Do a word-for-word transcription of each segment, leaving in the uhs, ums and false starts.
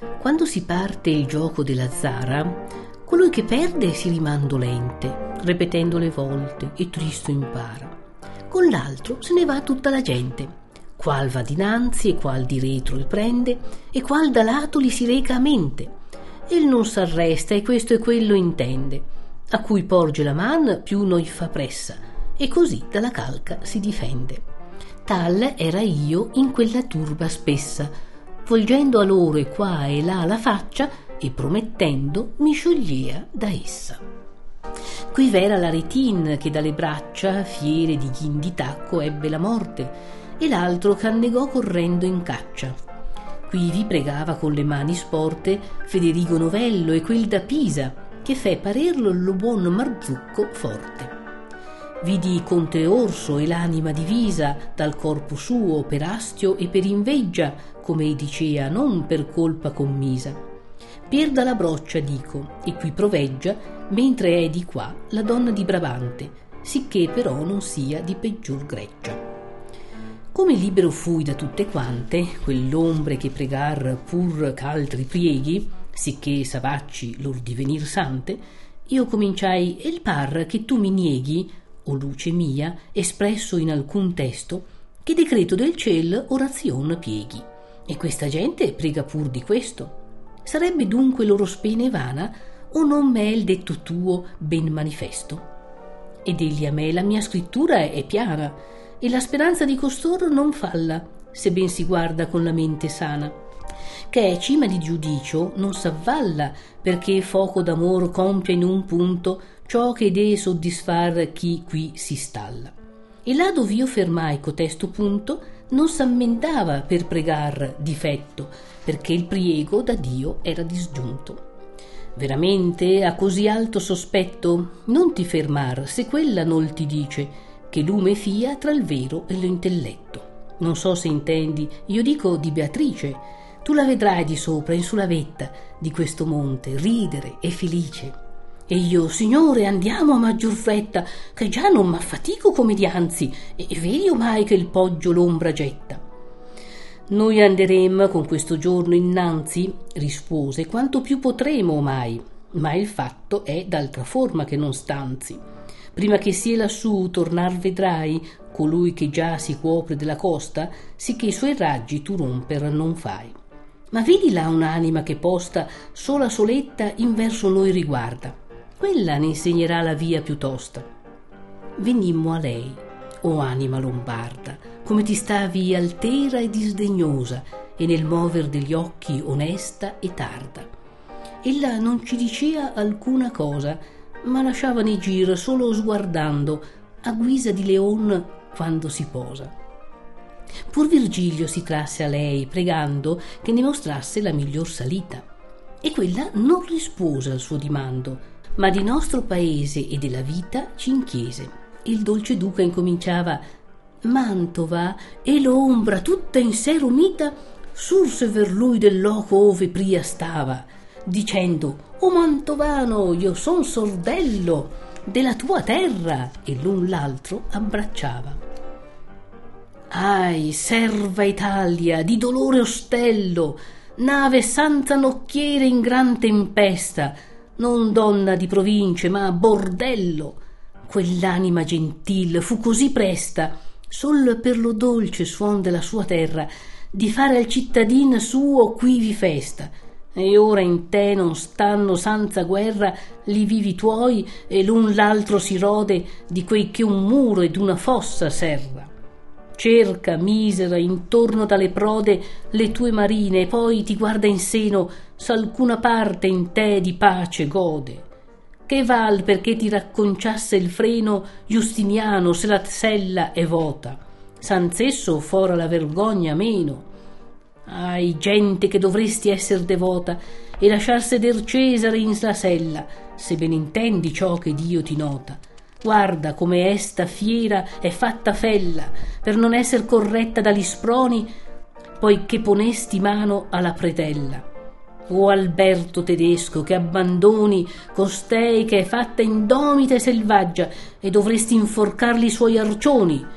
Quando si parte il gioco della zara, colui che perde si rimanda dolente, ripetendo le volte e tristo impara. Con l'altro se ne va tutta la gente, qual va dinanzi e qual di retro il prende, e qual da lato li si reca a mente. El non s'arresta e questo e quello intende, a cui porge la man più noi fa pressa, e così dalla calca si difende. Tal era io in quella turba spessa, volgendo a loro e qua e là la faccia, e promettendo mi sciogliea da essa. Qui v'era l'aretin che dalle braccia fiere di ghin di tacco ebbe la morte, e l'altro c'annegò correndo in caccia. Qui vi pregava con le mani sporte Federigo Novello e quel da Pisa, che fe parerlo lo buon Marzucco forte. Vidi Conte Orso e l'anima divisa dal corpo suo per astio e per inveggia, come ei dicea, non per colpa commisa. Pierda la broccia, dico, e qui proveggia, mentre è di qua la donna di Brabante, sicché però non sia di peggior greggia. Come libero fui da tutte quante, quell'ombre che pregar pur ch'altri prieghi, sicché savacci lor divenir sante, io cominciai: el par che tu mi nieghi, o luce mia, espresso in alcun testo, che decreto del ciel orazion pieghi, e questa gente prega pur di questo. Sarebbe dunque loro spene vana, o non m'è il detto tuo ben manifesto? Ed egli a me la mia scrittura è piana, e la speranza di costoro non falla, se ben si guarda con la mente sana, che è cima di giudicio non s'avvalla, perché foco d'amor compia in un punto ciò che dee soddisfar chi qui si stalla. E là dov'io fermai cotesto punto non s'ammendava per pregar difetto, perché il priego da Dio era disgiunto. Veramente a così alto sospetto non ti fermar se quella nol ti dice che lume fia tra il vero e l'intelletto. Non so se intendi, io dico di Beatrice. Tu la vedrai di sopra in sulla vetta di questo monte ridere e felice. E io: signore, andiamo a maggior fretta, che già non m'affatico come dianzi, e vedi omai che il poggio l'ombra getta. Noi anderemo con questo giorno innanzi, rispose, quanto più potremo omai, ma il fatto è d'altra forma che non stanzi. Prima che sia lassù tornar vedrai colui che già si copre della costa, sicché i suoi raggi tu romper non fai. Ma vedi là un'anima che posta sola soletta in verso noi riguarda, quella ne insegnerà la via più tosta. Venimmo a lei, o anima lombarda, come ti stavi altera e disdegnosa, e nel mover degli occhi onesta e tarda. Ella non ci dicea alcuna cosa, ma lasciava nei gir solo sguardando, a guisa di leon quando si posa. Pur Virgilio si trasse a lei, pregando che ne mostrasse la miglior salita, e quella non rispose al suo dimando, ma di nostro paese e della vita ci inchiese. Il dolce duca incominciava: Mantova e l'ombra tutta in sé romita surse ver lui del loco ove pria stava, dicendo: o mantovano, io son sordello della tua terra, e l'un l'altro abbracciava. Ahi, serva Italia, di dolore ostello, nave senza nocchiere in gran tempesta, non donna di province ma bordello. Quell'anima gentil fu così presta, sol per lo dolce suon della sua terra, di fare al cittadin suo quivi festa. E ora in te non stanno senza guerra li vivi tuoi, e l'un l'altro si rode di quei che un muro ed una fossa serra. Cerca, misera, intorno dalle prode le tue marine, e poi ti guarda in seno s'alcuna parte in te di pace gode. Che val perché ti racconciasse il freno Giustiniano se la sella è vota, sanz'esso fora la vergogna meno. Ahi, gente che dovresti esser devota e lasciar seder Cesare in la sella, se ben intendi ciò che Dio ti nota. Guarda come esta fiera è fatta fella per non esser corretta dagli sproni, poiché ponesti mano alla pretella. O Alberto tedesco, che abbandoni costei che è fatta indomita e selvaggia, e dovresti inforcarli i suoi arcioni.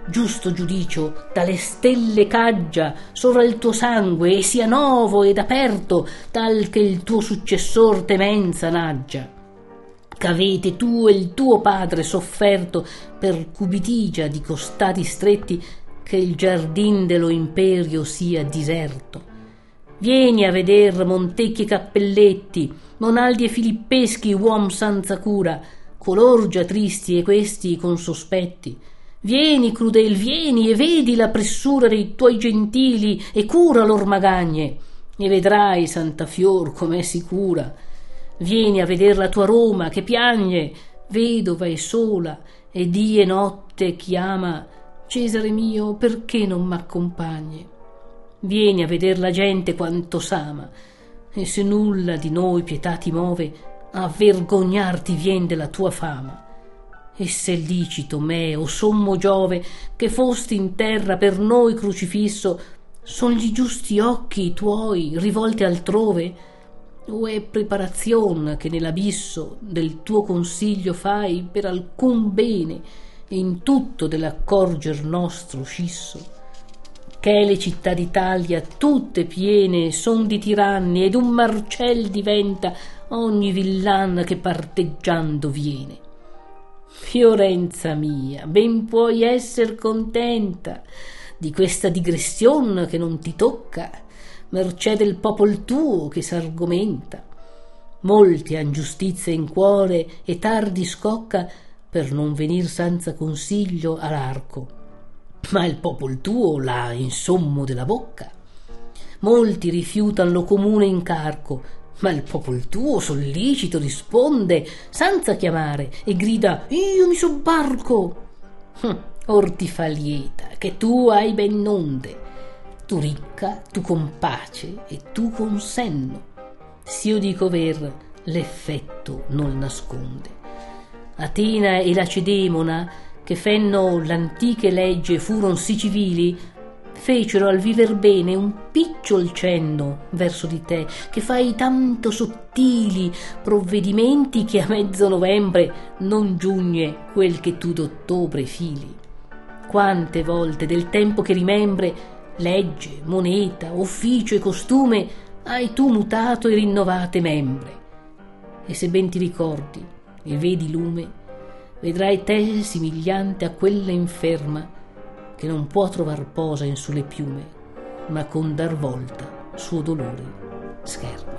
giusto giudicio dalle stelle caggia sovra il tuo sangue e sia novo ed aperto tal che il tuo successor temenza naggia. Ch'avete tu e il tuo padre sofferto per cubitigia di costati stretti, che il giardin dello imperio sia diserto. Vieni a veder Montecchi e Cappelletti, Monaldi e Filippeschi, uom senza cura, color già tristi e questi con sospetti. Vieni, crudel, vieni e vedi la pressura dei tuoi gentili e cura lor magagne, e vedrai, Santa Fior, com'è sicura. Vieni a veder la tua Roma che piagne, vedova e sola, e dì e notte chiama: Cesare mio, perché non m'accompagni? Vieni a veder la gente quanto s'ama, e se nulla di noi pietà ti move, a vergognarti vien della tua fama. E se licito me o sommo Giove, che fosti in terra per noi crucifisso, son gli giusti occhi tuoi rivolti altrove? O è preparazion che nell'abisso del tuo consiglio fai per alcun bene e in tutto dell'accorger nostro scisso? Che le città d'Italia tutte piene son di tiranni ed un marcel diventa ogni villan che parteggiando viene. Fiorenza mia, ben puoi esser contenta di questa digression che non ti tocca, mercé del popol tuo che s'argomenta. Molti han giustizia in cuore e tardi scocca per non venir senza consiglio all'arco, ma il popol tuo l'ha in sommo della bocca. Molti rifiutan lo comune incarco, ma il popol tuo sollecito risponde senza chiamare e grida: io mi sobbarco. Hm, or ti fa lieta che tu hai ben nonde, tu ricca, tu con pace e tu con senno. S'io dico ver, l'effetto non nasconde. Atena e Lacedemona, che fenno l'antiche legge furon sì civili, fecero al viver bene un picciol cenno verso di te, che fai tanto sottili provvedimenti che a mezzo novembre non giugne quel che tu d'ottobre fili. Quante volte del tempo che rimembre, legge, moneta, ufficio e costume hai tu mutato e rinnovate membre. E se ben ti ricordi e vedi lume, vedrai te simigliante a quella inferma che non può trovar posa in sulle piume, ma con dar volta suo dolore scherma.